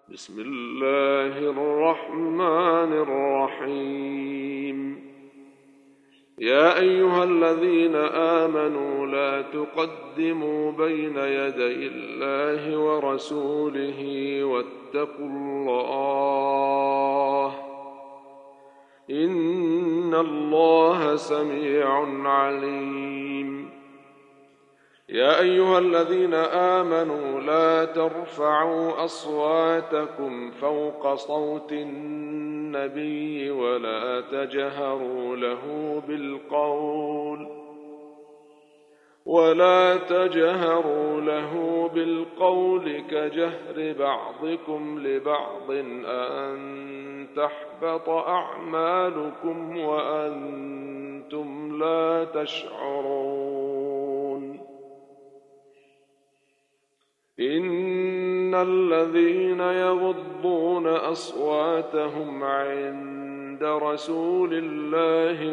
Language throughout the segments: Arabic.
بسم الله الرحمن الرحيم. يا أيها الذين آمنوا لا تقدموا بين يدي الله ورسوله واتقوا الله إن الله سميع عليم. يا أيها الذين آمنوا لا ترفعوا أصواتكم فوق صوت النبي ولا تجهروا له بالقول كجهر بعضكم لبعض أن تحبط أعمالكم وأنتم لا تشعرون. إن الذين يغضون أصواتهم عند رسول الله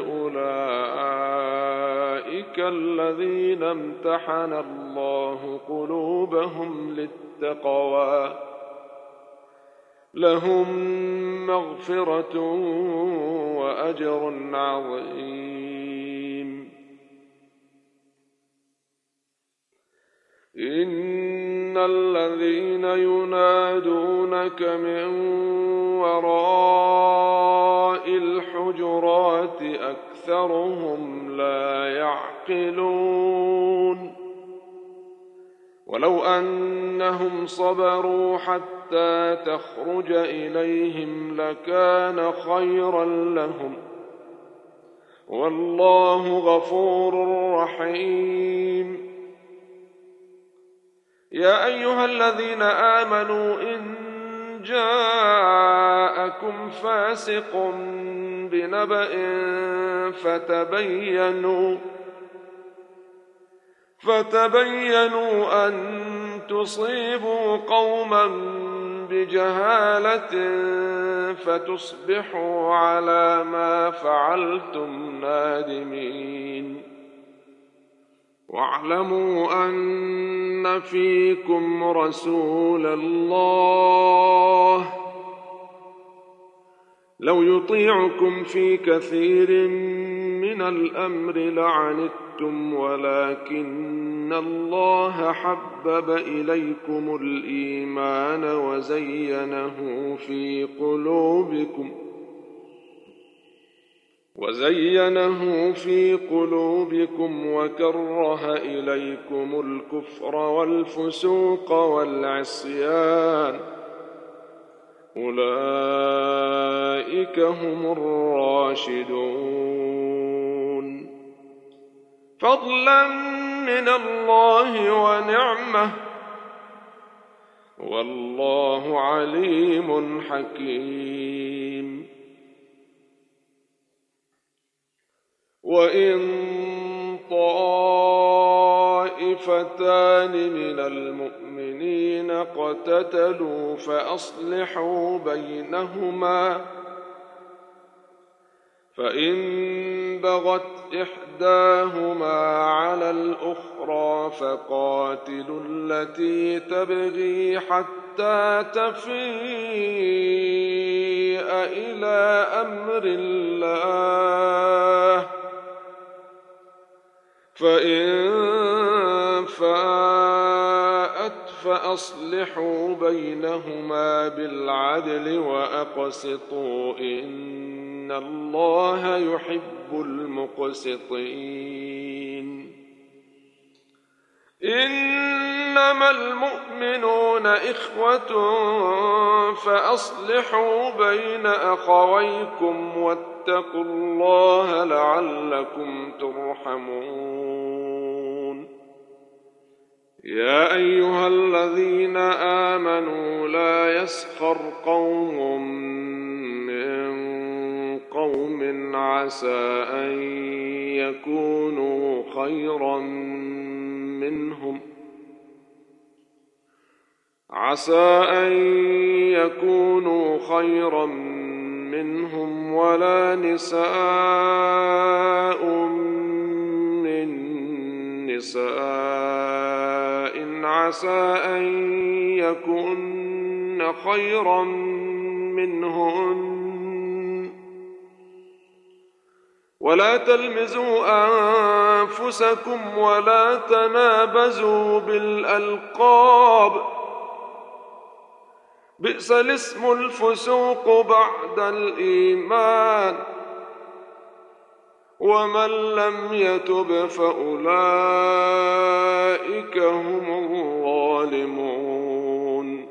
أولئك الذين امتحن الله قلوبهم للتقوى لهم مغفرة وأجر عظيم. إن الذين ينادونك من وراء الحجرات أكثرهم لا يعقلون. ولو أنهم صبروا حتى تخرج إليهم لكان خيرا لهم والله غفور رحيم. يا أيها الذين آمنوا إن جاءكم فاسق بنبأ فتبينوا أن تصيبوا قوما بجهالة فتصبحوا على ما فعلتم نادمين. واعلموا أن فيكم رسول الله لو يطيعكم في كثير من الأمر لعنتم ولكن الله حبب إليكم الإيمان وزينه في قلوبكم وكره إليكم الكفر والفسوق والعصيان أولئك هم الراشدون فضلا من الله ونعمة والله عليم حكيم. وإن طائفتان من المؤمنين اقتتلوا فأصلحوا بينهما فإن بغت إحداهما على الأخرى فقاتلوا التي تبغي حتى تفيء إلى أمر الله فإن فاءت فأصلحوا بينهما بالعدل وأقسطوا إن الله يحب المقسطين. إنما المؤمنون إخوة فأصلحوا بين أخويكم واتقوا الله لعلكم ترحمون. يا أيها الذين آمنوا لا يسخر قوم من قوم عسى أن يكونوا خيرا منهم ولا نساء من نساء عسى أن يكن خيرا منهن ولا تلمزوا أنفسكم ولا تنابزوا بالألقاب بئس الاسم الفسوق بعد الإيمان ومن لم يتب فأولئك هم الظالمون.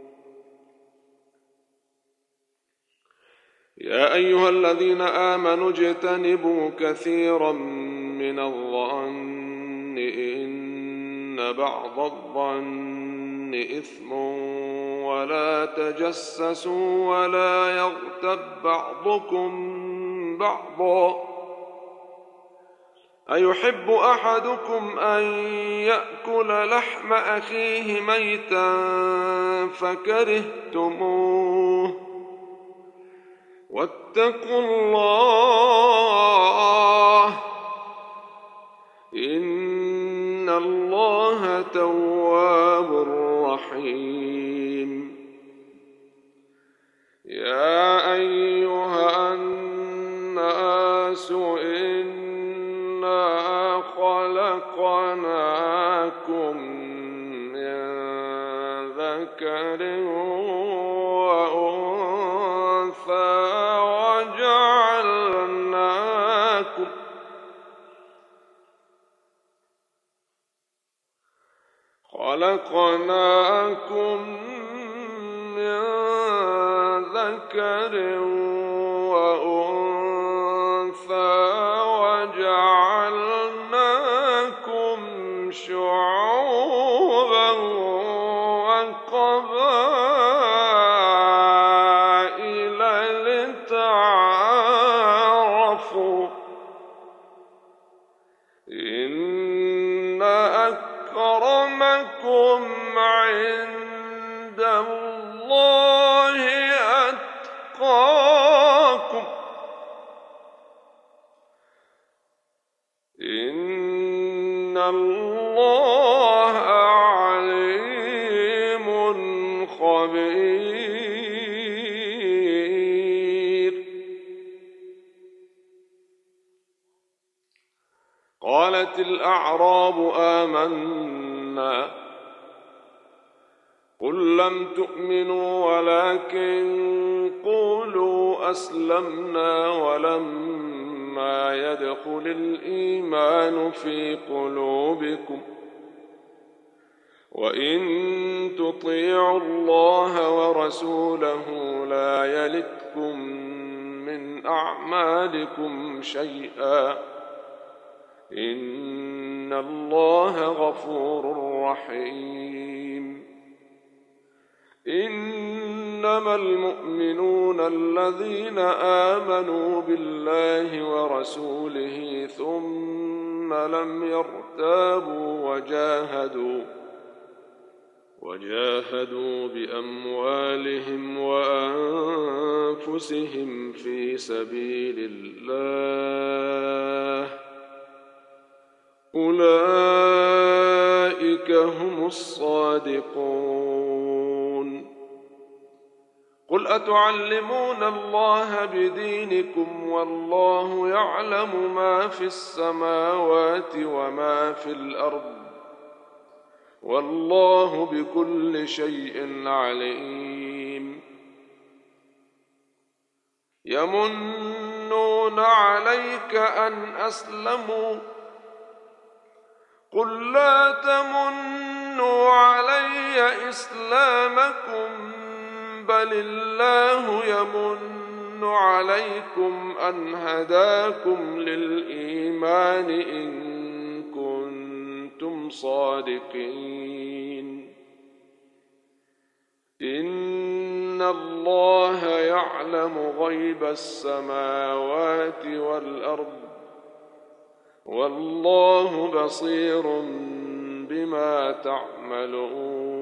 يا أيها الذين آمنوا اجتنبوا كثيرا من الظن إن بعض الظن إثم ولا تجسسوا ولا يغتب بعضكم بعضا أيحب أحدكم أن يأكل لحم أخيه ميتا فكرهتموه واتقوا الله إن الله تواب رحيم. يا أيها الناس إنا خلقناكم من ذكر وأنثى خلقناكم من ذكر وأنثى وجعلناكم شعوبا وقبائل لتعارفوا إن أكرمكم عند الله أتقاكم إن الله عليم خبير. قالت الأعراب آمنا قل لم تؤمنوا ولكن قولوا أسلمنا ولما يدخل الإيمان في قلوبكم وإن تطيعوا الله ورسوله لا يلتكم من أعمالكم شيئا إن الله غفور رحيم. إنما المؤمنون الذين آمنوا بالله ورسوله ثم لم يرتابوا وجاهدوا بأموالهم وأنفسهم في سبيل الله أولئك هم الصادقون. قل أتعلمون الله بدينكم والله يعلم ما في السماوات وما في الأرض والله بكل شيء عليم. يمنون عليك أن أسلموا قل لا تمنوا علي إسلامكم بل الله يمن عليكم أن هداكم للإيمان إن كنتم صادقين. إن الله يعلم غيب السماوات والأرض والله بصير بما تعملون.